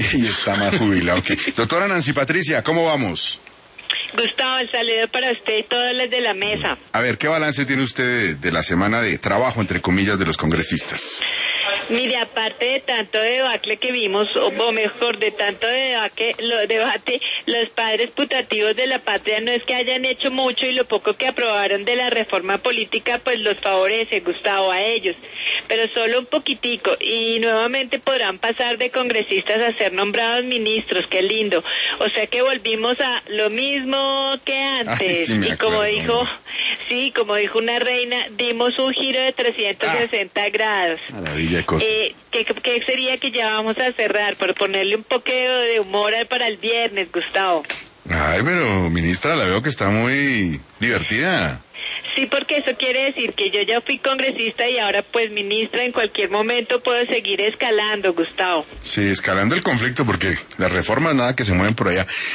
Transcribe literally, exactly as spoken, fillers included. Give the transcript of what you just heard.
Y está más jubilado que... Doctora Nancy Patricia, ¿cómo vamos? Gustavo, el saludo para usted y todos los de la mesa. A ver, ¿qué balance tiene usted de, de la semana de trabajo, entre comillas, de los congresistas? Mire, aparte de tanto debacle que vimos, o mejor, de tanto debate, lo, debate, los padres putativos de la patria no es que hayan hecho mucho, y lo poco que aprobaron de la reforma política pues los favorece, Gustavo, a ellos, pero solo un poquitico, y nuevamente podrán pasar de congresistas a ser nombrados ministros. Qué lindo. O sea que volvimos a lo mismo que antes. Ay, sí, me y como acuerdo. dijo, sí, como dijo una reina, dimos un giro de trescientos sesenta Ah. grados. Maravilla de cosa. Eh, ¿qué, ¿Qué sería que ya vamos a cerrar? Por ponerle un poco de humor para el viernes, Gustavo. Ay, pero ministra, la veo que está muy divertida. Sí, porque eso quiere decir que yo ya fui congresista y ahora pues ministra, en cualquier momento puedo seguir escalando, Gustavo. Sí, escalando el conflicto, porque las reformas nada que se mueven por allá.